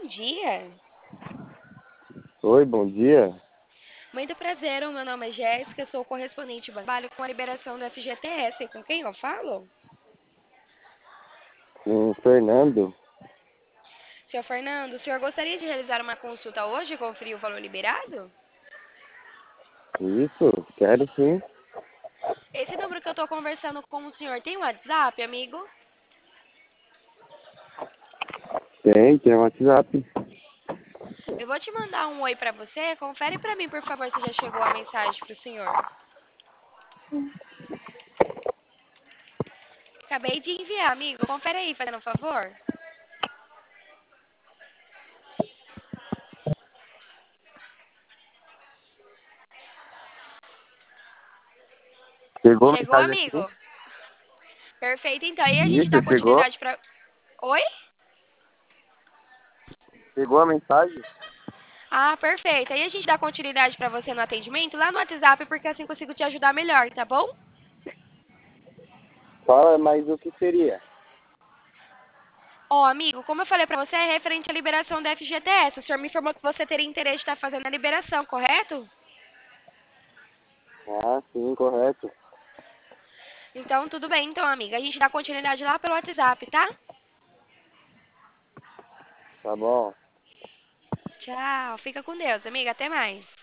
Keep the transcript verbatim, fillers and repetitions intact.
bom dia. Oi, bom dia. Muito prazer, o meu nome é Jéssica, sou correspondente, trabalho com a liberação do F G T S. Com quem eu falo? Com o Fernando. Senhor Fernando, o senhor gostaria de realizar uma consulta hoje e conferir o valor liberado? Isso, quero sim. Esse número que eu estou conversando com o senhor tem WhatsApp, amigo? Tem, tem WhatsApp. Eu vou te mandar um oi para você. Confere para mim, por favor, se já chegou a mensagem para o senhor. Acabei de enviar, amigo. Confere aí, fazendo um favor. Chegou a Chegou, mensagem aqui? amigo? Perfeito, então. Aí a gente dá Isso, chegou. continuidade para... Oi? Chegou a mensagem? Ah, perfeito. Aí a gente dá continuidade para você no atendimento lá no WhatsApp, porque assim eu consigo te ajudar melhor, tá bom? Fala, mas o que seria? Ó, amigo, como eu falei para você, é referente à liberação da F G T S. O senhor me informou que você teria interesse de estar fazendo a liberação, correto? Ah, sim, correto. Então, tudo bem, então, amiga. A gente dá continuidade lá pelo WhatsApp, tá? Tá bom. Tchau. Fica com Deus, amiga. Até mais.